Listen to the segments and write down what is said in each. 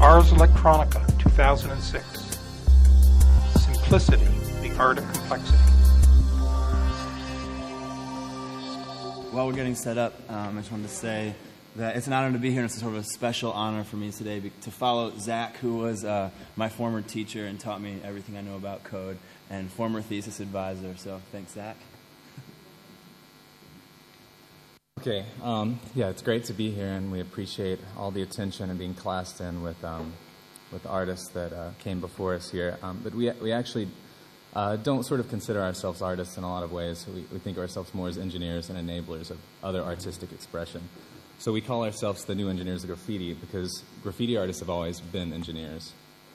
Ars Electronica 2006. Simplicity, the art of complexity. While we're getting set up, I just wanted to say that it's an honor to be here, and it's sort of a special honor for me today to follow Zach, who was my former teacher and taught me everything I know about code, and former thesis advisor. So thanks, Zach. Okay, yeah, it's great to be here, and we appreciate all the attention and being classed in with artists that came before us here. But we actually don't sort of consider ourselves artists in a lot of ways. We think of ourselves more as engineers and enablers of other artistic expression. So we call ourselves the new engineers of graffiti because graffiti artists have always been engineers.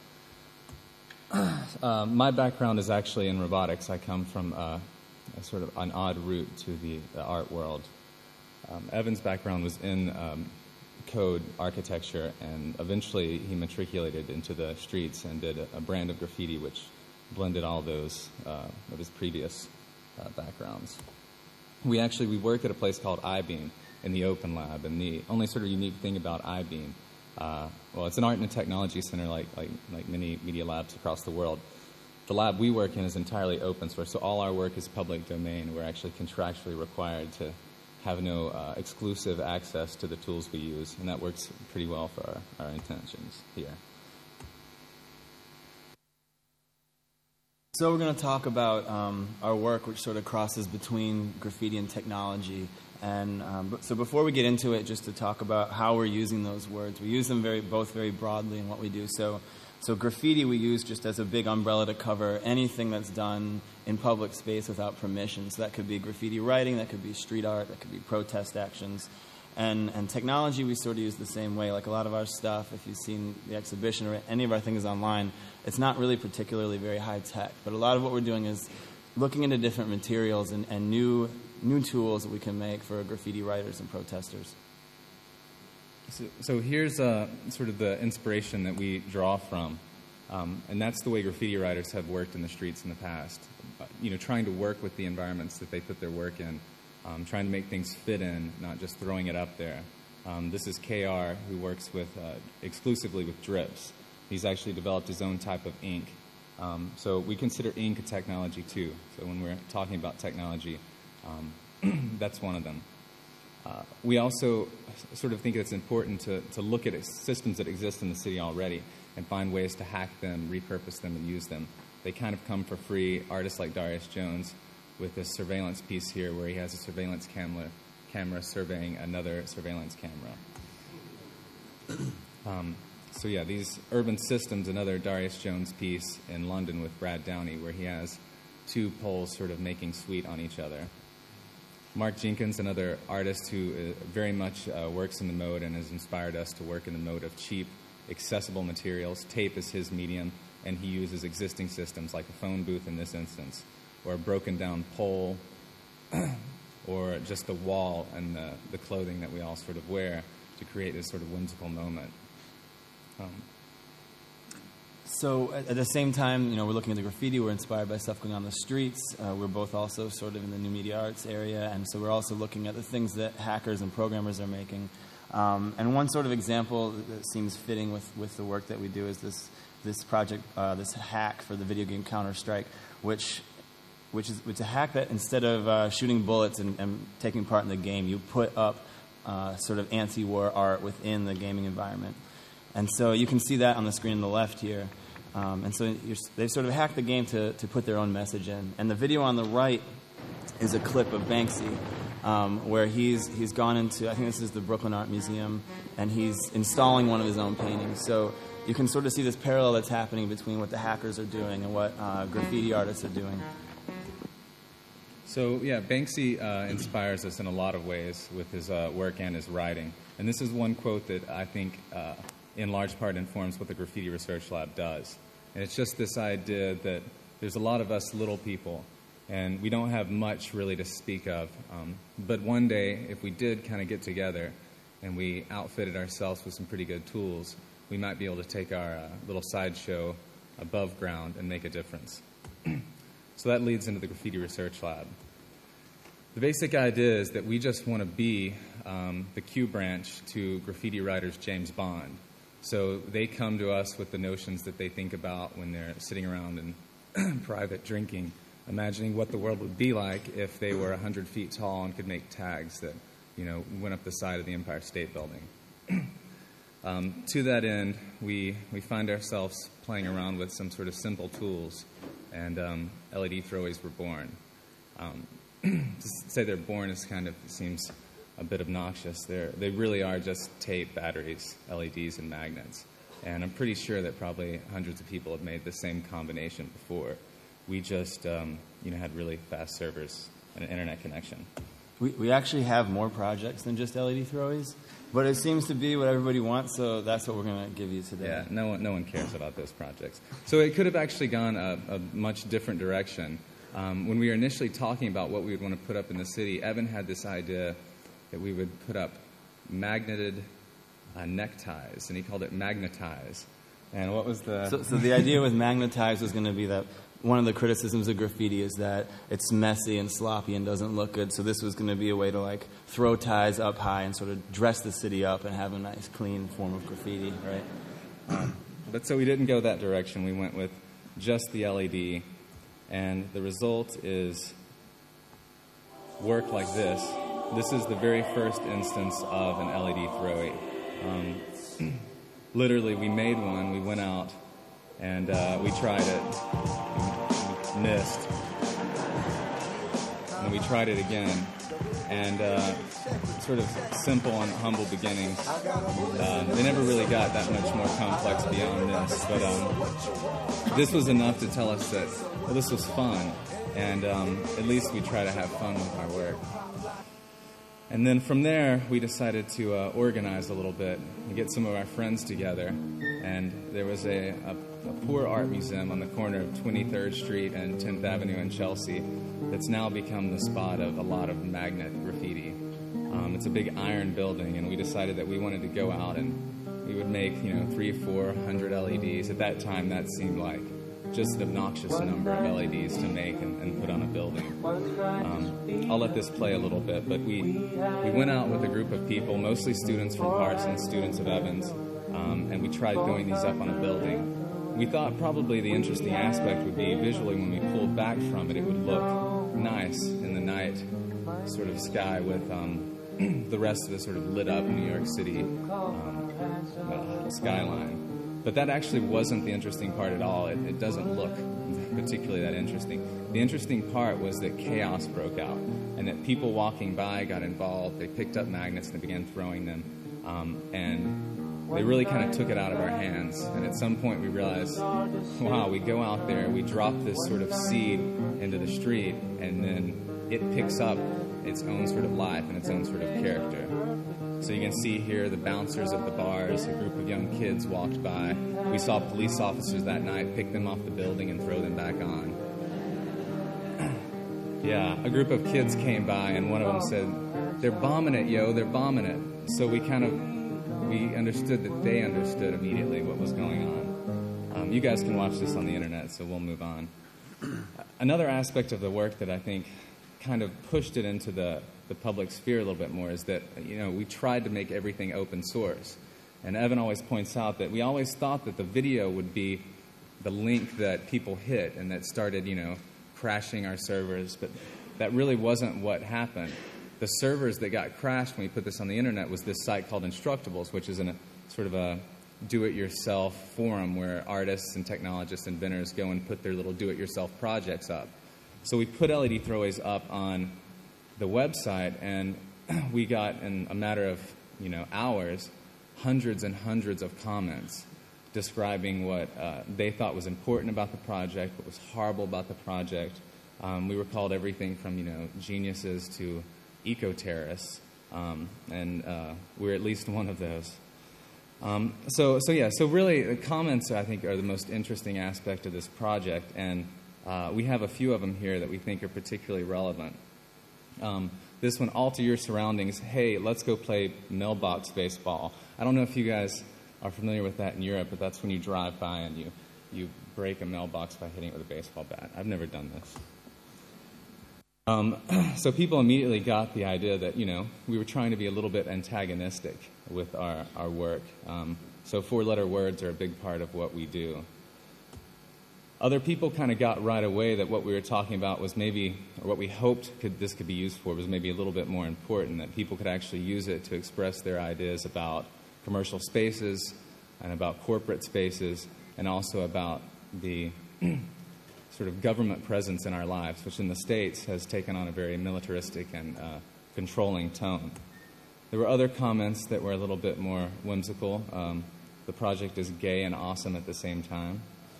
My background is actually in robotics. I come from a sort of an odd route to the art world. Evan's background was in code architecture, and eventually he matriculated into the streets and did a brand of graffiti which blended all those of his previous backgrounds. We work at a place called iBeam in the Open Lab, and the only sort of unique thing about iBeam, well, it's an art and technology center like many media labs across the world. The lab we work in is entirely open source, so all our work is public domain. We're actually contractually required to have no exclusive access to the tools we use, and that works pretty well for our intentions here. So we're going to talk about our work, which sort of crosses between graffiti and technology. And so before we get into it, just to talk about how we're using those words. We use them both very broadly in what we do. So graffiti we use just as a big umbrella to cover anything that's done in public space without permission. So that could be graffiti writing, that could be street art, that could be protest actions. And technology we sort of use the same way. Like a lot of our stuff, if you've seen the exhibition or any of our things online, it's not really particularly very high tech. But a lot of what we're doing is looking into different materials and new tools that we can make for graffiti writers and protesters. So here's sort of the inspiration that we draw from, and that's the way graffiti writers have worked in the streets in the past. Trying to work with the environments that they put their work in, trying to make things fit in, not just throwing it up there. This is KR, who works exclusively with drips. He's actually developed his own type of ink. So we consider ink a technology too. So when we're talking about technology, that's one of them. We also sort of think it's important to look at systems that exist in the city already and find ways to hack them, repurpose them, and use them. They kind of come for free. Artists like Darius Jones with this surveillance piece here where he has a surveillance camera surveying another surveillance camera. So yeah, these urban systems, another Darius Jones piece in London with Brad Downey where he has two poles sort of making sweet on each other. Mark Jenkins, another artist who very much works in the mode and has inspired us to work in the mode of cheap, accessible materials. Tape is his medium, and he uses existing systems like a phone booth in this instance, or a broken down pole, or just the wall and the clothing that we all sort of wear to create this sort of whimsical moment. So at the same time, we're looking at the graffiti. We're inspired by stuff going on the streets. We're both also sort of in the new media arts area, and so we're also looking at the things that hackers and programmers are making. And one sort of example that seems fitting with the work that we do is this project, this hack for the video game Counter-Strike, which is a hack that instead of shooting bullets and taking part in the game, you put up sort of anti-war art within the gaming environment. And so you can see that on the screen on the left here. And so they've sort of hacked the game to put their own message in. And the video on the right is a clip of Banksy where he's gone into, I think this is the Brooklyn Art Museum, and he's installing one of his own paintings. So you can sort of see this parallel that's happening between what the hackers are doing and what graffiti artists are doing. So yeah, Banksy inspires us in a lot of ways with his work and his writing. And this is one quote that I think in large part informs what the Graffiti Research Lab does. And it's just this idea that there's a lot of us little people, and we don't have much really to speak of. But one day, if we did kind of get together and we outfitted ourselves with some pretty good tools, we might be able to take our little sideshow above ground and make a difference. So that leads into the Graffiti Research Lab. The basic idea is that we just want to be the Q branch to graffiti writers James Bond. So they come to us with the notions that they think about when they're sitting around in private drinking, imagining what the world would be like if they were 100 feet tall and could make tags that, went up the side of the Empire State Building. To that end, we find ourselves playing around with some sort of simple tools, and LED throwaways were born. To say they're born seems a bit obnoxious. They really are just tape, batteries, LEDs, and magnets. And I'm pretty sure that probably hundreds of people have made the same combination before. We just, had really fast servers and an internet connection. We actually have more projects than just LED throwaways, but it seems to be what everybody wants, so that's what we're going to give you today. Yeah, no one cares about those projects. So it could have actually gone a much different direction. When we were initially talking about what we would want to put up in the city, Evan had this idea that we would put up magneted neckties, and he called it magnetize. And what was the... So the idea with magnetize was going to be that one of the criticisms of graffiti is that it's messy and sloppy and doesn't look good, so this was going to be a way to throw ties up high and sort of dress the city up and have a nice, clean form of graffiti, right? But so we didn't go that direction. We went with just the LED, and the result is work like this. This is the very first instance of an LED throwaway. Literally, we made one, we went out, and we tried it. We missed. And we tried it again. And sort of simple and humble beginnings. They never really got that much more complex beyond this. But this was enough to tell us that, well, this was fun. And at least we try to have fun with our work. And then from there, we decided to organize a little bit and get some of our friends together. And there was a poor art museum on the corner of 23rd Street and 10th Avenue in Chelsea that's now become the spot of a lot of magnet graffiti. It's a big iron building, and we decided that we wanted to go out and we would make, 300-400 LEDs. At that time, that seemed like just an obnoxious number of LEDs to make and put on a building. I'll let this play a little bit, but we went out with a group of people, mostly students from Parsons, students of Evans, and we tried throwing these up on a building. We thought probably the interesting aspect would be visually when we pulled back from it, it would look nice in the night sort of sky with the rest of the sort of lit up New York City skyline. But that actually wasn't the interesting part at all. It doesn't look particularly that interesting. The interesting part was that chaos broke out and that people walking by got involved. They picked up magnets and they began throwing them. And they really kind of took it out of our hands. And at some point we realized, wow, we go out there, we drop this sort of seed into the street, and then it picks up its own sort of life and its own sort of character. So you can see here the bouncers at the bars, a group of young kids walked by. We saw police officers that night pick them off the building and throw them back on. Yeah, a group of kids came by and one of them said, "They're bombing it, yo, they're bombing it." So we understood that they understood immediately what was going on. You guys can watch this on the internet, so we'll move on. Another aspect of the work that I think kind of pushed it into the public sphere a little bit more is that, we tried to make everything open source. And Evan always points out that we always thought that the video would be the link that people hit and that started, crashing our servers, but that really wasn't what happened. The servers that got crashed when we put this on the internet was this site called Instructables, which is a sort of a do-it-yourself forum where artists and technologists and inventors go and put their little do-it-yourself projects up. So we put LED throwaways up on the website, and we got, in a matter of hours, hundreds and hundreds of comments describing what they thought was important about the project, what was horrible about the project. We were called everything from geniuses to eco-terrorists, and we're at least one of those. So really the comments, I think, are the most interesting aspect of this project, and we have a few of them here that we think are particularly relevant. This one, alter your surroundings. Hey, let's go play mailbox baseball. I don't know if you guys are familiar with that in Europe, but that's when you drive by and you break a mailbox by hitting it with a baseball bat. I've never done this. So people immediately got the idea that, we were trying to be a little bit antagonistic with our work. So 4-letter words are a big part of what we do. Other people kind of got right away that what we were talking about was maybe, or what we hoped this could be used for was maybe a little bit more important, that people could actually use it to express their ideas about commercial spaces and about corporate spaces, and also about the sort of government presence in our lives, which in the States has taken on a very militaristic and controlling tone. There were other comments that were a little bit more whimsical. The project is gay and awesome at the same time.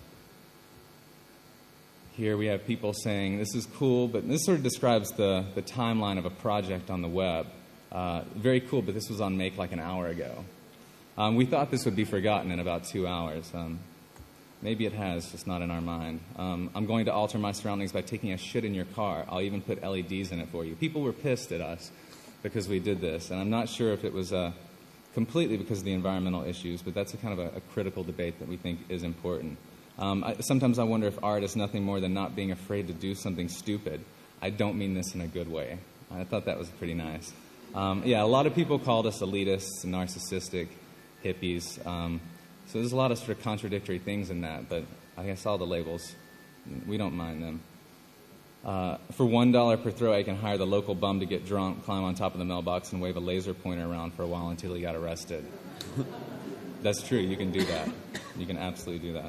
Here we have people saying, this is cool, but this sort of describes the timeline of a project on the web. Very cool, but this was on Make like an hour ago. We thought this would be forgotten in about 2 hours. Maybe it has, just not in our mind. I'm going to alter my surroundings by taking a shit in your car. I'll even put LEDs in it for you. People were pissed at us because we did this, and I'm not sure if it was completely because of the environmental issues, but that's a kind of a critical debate that we think is important. Sometimes I wonder if art is nothing more than not being afraid to do something stupid. I don't mean this in a good way. I thought that was pretty nice. Yeah, a lot of people called us elitists, narcissistic, hippies. So there's a lot of sort of contradictory things in that, but I guess all the labels, we don't mind them. For $1 per throw, I can hire the local bum to get drunk, climb on top of the mailbox, and wave a laser pointer around for a while until he got arrested. That's true. You can do that. You can absolutely do that.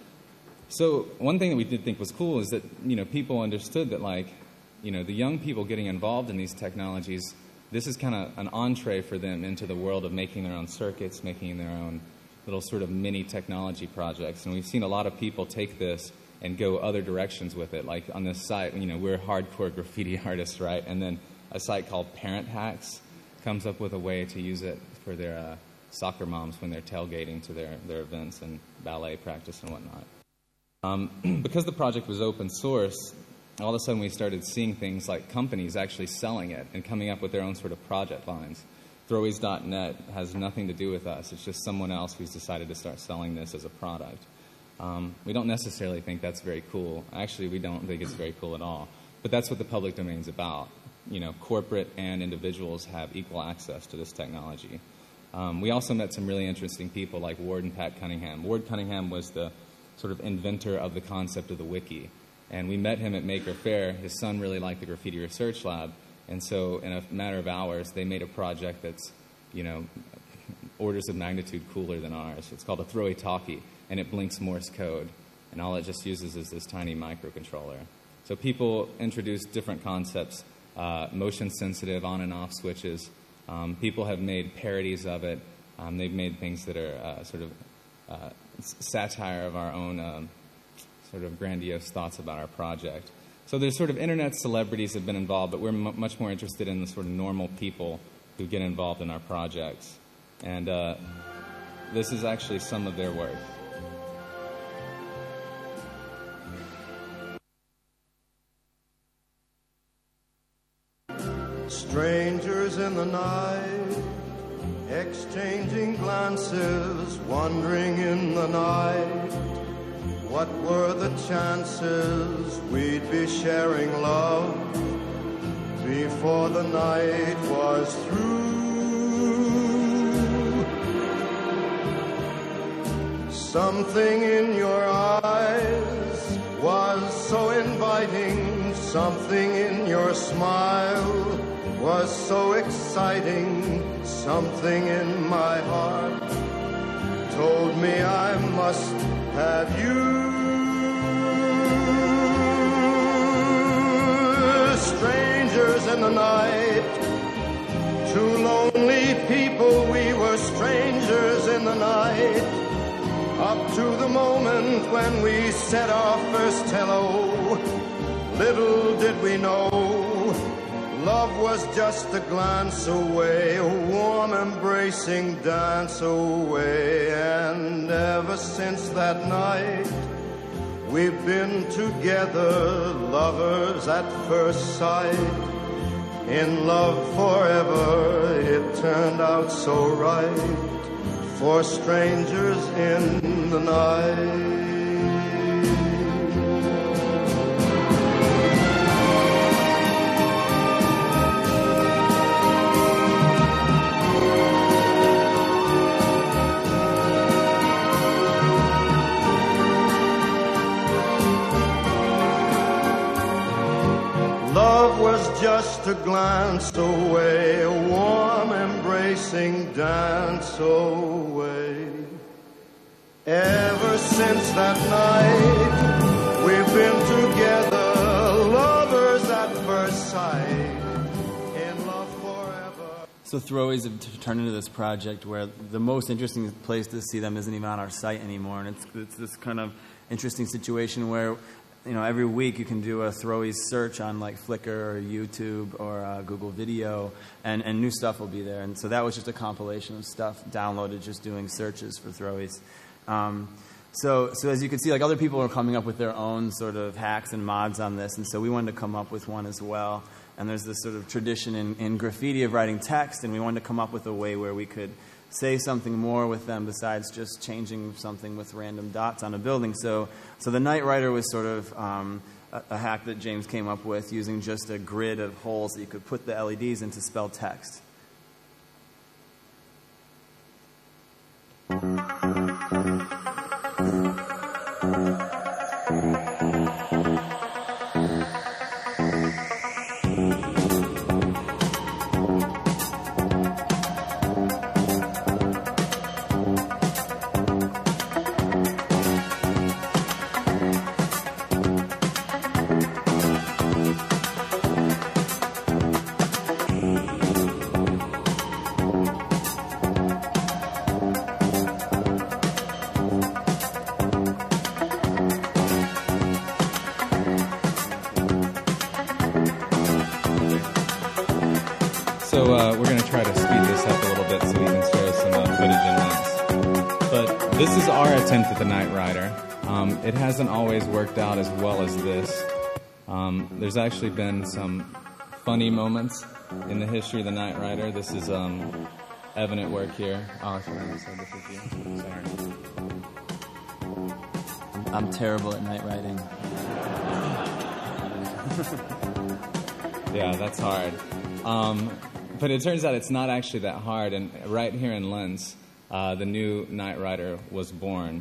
So one thing that we did think was cool is that, people understood that, the young people getting involved in these technologies, this is kind of an entree for them into the world of making their own circuits, making their own little sort of mini technology projects. And we've seen a lot of people take this and go other directions with it. Like on this site, we're hardcore graffiti artists, right? And then a site called Parent Hacks comes up with a way to use it for their soccer moms when they're tailgating to their events and ballet practice and whatnot. Because the project was open source, all of a sudden we started seeing things like companies actually selling it and coming up with their own sort of project lines. Throwies.net has nothing to do with us. It's just someone else who's decided to start selling this as a product. We don't necessarily think that's very cool. Actually, we don't think it's very cool at all. But that's what the public domain's about. Corporate and individuals have equal access to this technology. We also met some really interesting people like Ward and Pat Cunningham. Ward Cunningham was the sort of inventor of the concept of the wiki. And we met him at Maker Faire. His son really liked the Graffiti Research Lab. And so in a matter of hours, they made a project that's, orders of magnitude cooler than ours. It's called a Throwy Talkie, and it blinks Morse code. And all it just uses is this tiny microcontroller. So people introduced different concepts, motion-sensitive on and off switches. People have made parodies of it. They've made things that are sort of satire of our own sort of grandiose thoughts about our project. So there's sort of internet celebrities have been involved, but we're much more interested in the sort of normal people who get involved in our projects. And this is actually some of their work. Strangers in the night, exchanging glances, wandering in the night. What were the chances we'd be sharing love before the night was through? Something in your eyes was so inviting, something in your smile was so exciting, something in my heart told me I must have you. Strangers in the night, two lonely people, we were strangers in the night, up to the moment when we said our first hello. Little did we know, love was just a glance away, a warm embracing dance away. And ever since that night, we've been together, lovers at first sight. In love forever, it turned out so right, for strangers in the night. to glance away, a warm embracing dance away. Ever since that night, we've been together, lovers at first sight, in love forever. So Throwaways have turned into this project where the most interesting place to see them isn't even on our site anymore, and it's this kind of interesting situation where, you know, every week you can do a Throwaways search on like Flickr or YouTube or Google Video, and new stuff will be there. And so that was just a compilation of stuff downloaded just doing searches for Throwaways. So as you can see, like, other people are coming up with their own sort of hacks and mods on this, and so we wanted to come up with one as well. And there's this sort of tradition in graffiti of writing text, and we wanted to come up with a way where we could say something more with them besides just changing something with random dots on a building. So the Night Rider was sort of a hack that James came up with using just a grid of holes that you could put the LEDs in to spell text. So we're going to try to speed this up a little bit so we can show some footage in length. But this is our attempt at the Night Rider. It hasn't always worked out as well as this. There's actually been some funny moments in the history of the Night Rider. This is evident work here. Oh, sorry, this is you. Sorry. I'm terrible at night writing. Yeah, that's hard. But it turns out it's not actually that hard, and right here in Linz, the new Night Rider was born.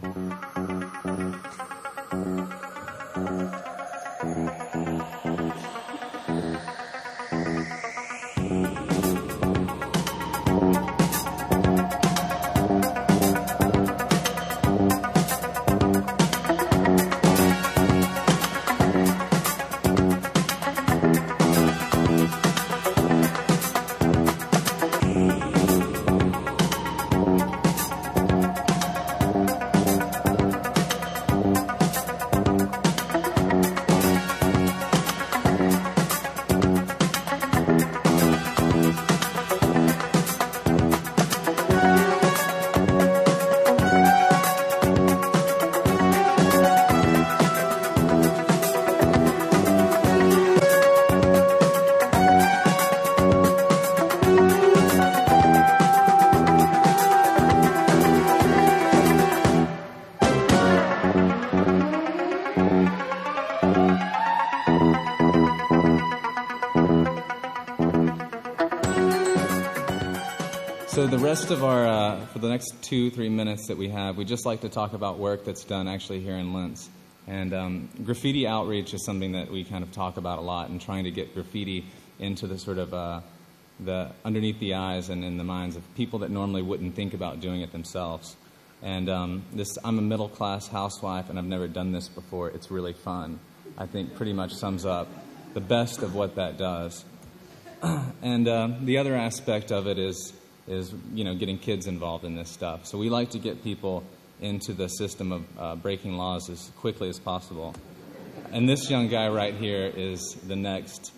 So the rest of our, for the next 2-3 minutes that we have, we just like to talk about work that's done actually here in Linz. And graffiti outreach is something that we kind of talk about a lot, and trying to get graffiti into the sort of the underneath the eyes and in the minds of people that normally wouldn't think about doing it themselves. And I'm a middle-class housewife, and I've never done this before. It's really fun. I think pretty much sums up the best of what that does. And the other aspect of it is getting kids involved in this stuff. So we like to get people into the system of breaking laws as quickly as possible. And this young guy right here is the next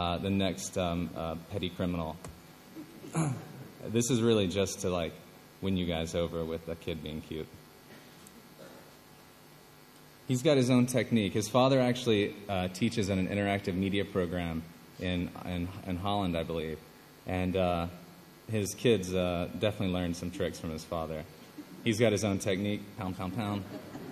petty criminal. This is really just to win you guys over with a kid being cute. He's got his own technique. His father actually teaches in an interactive media program in Holland, I believe. And his kids definitely learned some tricks from his father. He's got his own technique, pound, pound, pound.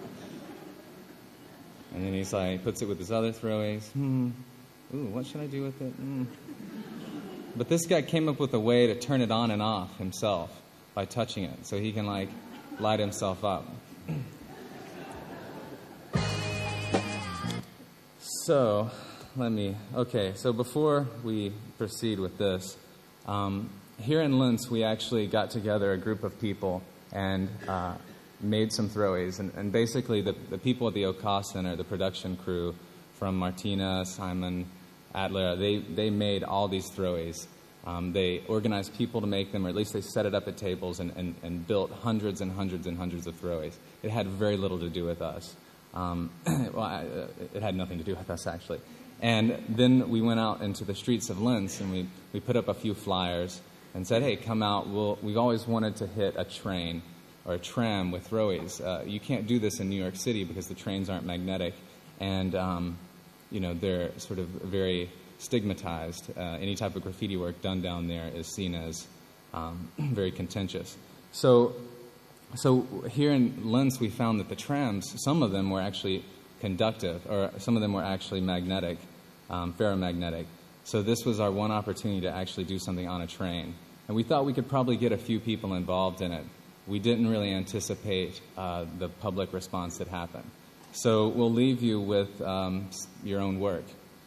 And then he's puts it with his other throwaways. Ooh, what should I do with it? But this guy came up with a way to turn it on and off himself by touching it, so he can light himself up. So Okay, so before we proceed with this, here in Linz, we actually got together a group of people and made some throwaways. And basically, the people at the Oka Center, the production crew from Martina, Simon, Adler, they made all these throwaways. They organized people to make them, or at least they set it up at tables and built hundreds and hundreds and hundreds of throwaways. It had very little to do with us. It had nothing to do with us, actually. And then we went out into the streets of Linz, and we put up a few flyers and said, hey, come out. We've always wanted to hit a train or a tram with throwaways. You can't do this in New York City because the trains aren't magnetic, and they're sort of very stigmatized. Any type of graffiti work done down there is seen as very contentious. So here in Linz, we found that the trams, some of them were actually conductive, or some of them were actually magnetic, ferromagnetic. So this was our one opportunity to actually do something on a train. And we thought we could probably get a few people involved in it. We didn't really anticipate the public response that happened. So we'll leave you with your own work.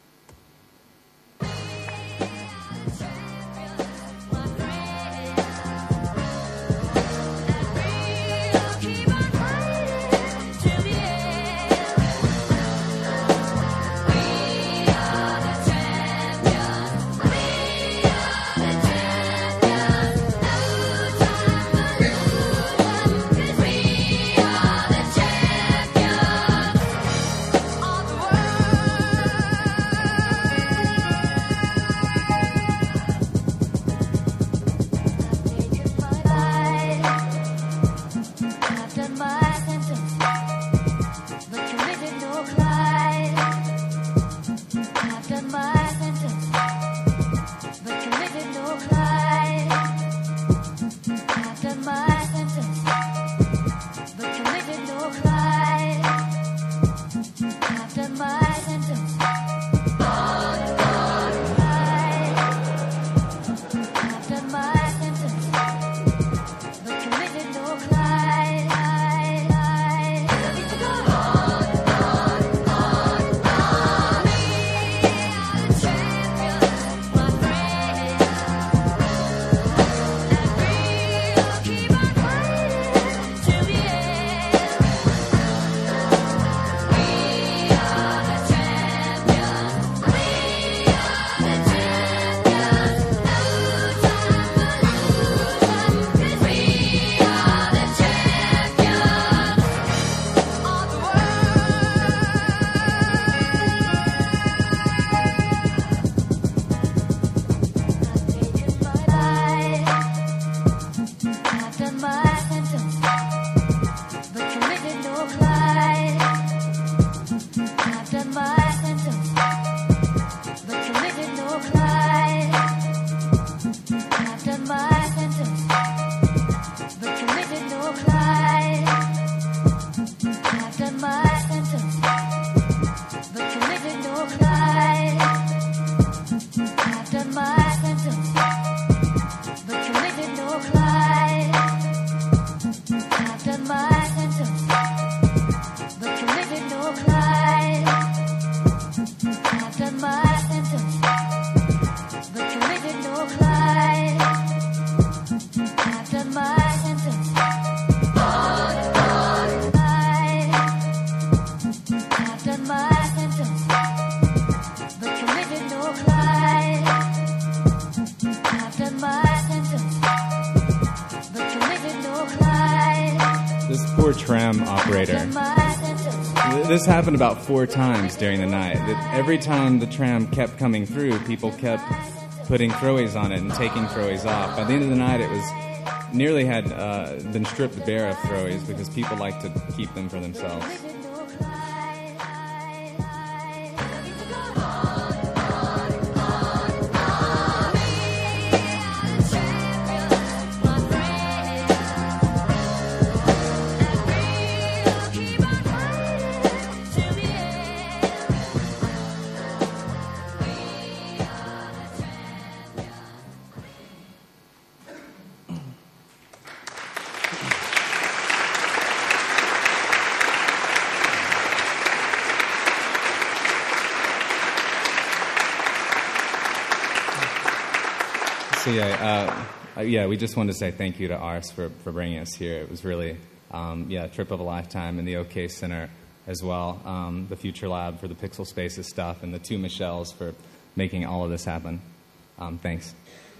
Tram operator. This happened about 4 times during the night. Every time the tram kept coming through, people kept putting throwaways on it and taking throwaways off. By the end of the night, it was nearly had been stripped bare of throwaways because people like to keep them for themselves. Yeah, we just wanted to say thank you to Ars for bringing us here. It was really, a trip of a lifetime, and the OK Center as well, the Future Lab for the Pixel Spaces stuff, and the two Michelles for making all of this happen. Thanks.